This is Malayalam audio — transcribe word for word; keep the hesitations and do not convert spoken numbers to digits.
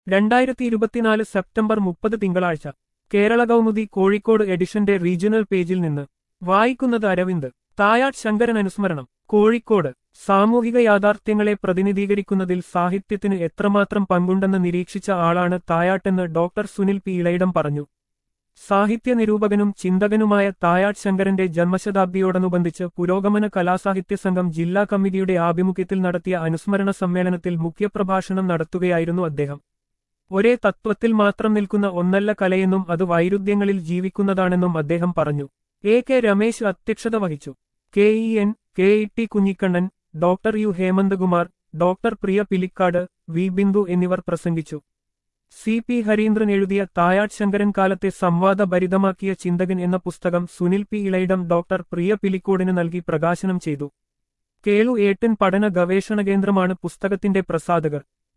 രണ്ടായിരത്തി ഇരുപത്തിനാല് സെപ്റ്റംബർ മുപ്പത് തിങ്കളാഴ്ച കേരള കൗമുദി കോഴിക്കോട് എഡിഷന്റെ റീജിയണൽ പേജിൽ നിന്ന് വായിക്കുന്നത് അരവിന്ദ്. തായാട്ട് ശങ്കരൻ അനുസ്മരണം. കോഴിക്കോട് സാമൂഹിക യാഥാർത്ഥ്യങ്ങളെ പ്രതിനിധീകരിക്കുന്നതിൽ സാഹിത്യത്തിന് എത്രമാത്രം പങ്കുണ്ടെന്ന് നിരീക്ഷിച്ച ആളാണ് തായാട്ടെന്ന് ഡോക്ടർ സുനിൽ പി ഇളയിടം പറഞ്ഞു. സാഹിത്യ നിരൂപകനും ചിന്തകനുമായ തായാട്ട് ശങ്കരന്റെ ജന്മശതാബ്ദിയോടനുബന്ധിച്ച് പുരോഗമന കലാസാഹിത്യ സംഘം ജില്ലാ കമ്മിറ്റിയുടെ ആഭിമുഖ്യത്തിൽ നടത്തിയ അനുസ്മരണ സമ്മേളനത്തിൽ മുഖ്യപ്രഭാഷണം നടത്തുകയായിരുന്നു അദ്ദേഹം. ഒരേ തത്വത്തിൽ മാത്രം നിൽക്കുന്ന ഒന്നല്ല കലയെന്നും അത് വൈരുദ്ധ്യങ്ങളിൽ ജീവിക്കുന്നതാണെന്നും അദ്ദേഹം പറഞ്ഞു. എ കെ രമേശ് അധ്യക്ഷത വഹിച്ചു. K E N, K E T Kunhikannan, doctor U Hemanthakumar, doctor Priya Pilicode, V Bindu എന്നിവർ പ്രസംഗിച്ചു. സി പി ഹരീന്ദ്രൻ എഴുതിയ തായാട്ട് ശങ്കരൻ കാലത്തെ സംവാദഭരിതമാക്കിയ ചിന്തകൻ എന്ന പുസ്തകം സുനിൽ പി ഇളയിടം ഡോക്ടർ പ്രിയ പിലിക്കോടിന് നൽകി പ്രകാശനം ചെയ്തു. കേളു ഏട്ടൻ പഠന ഗവേഷണ കേന്ദ്രമാണ് പുസ്തകത്തിന്റെ പ്രസാധകർ.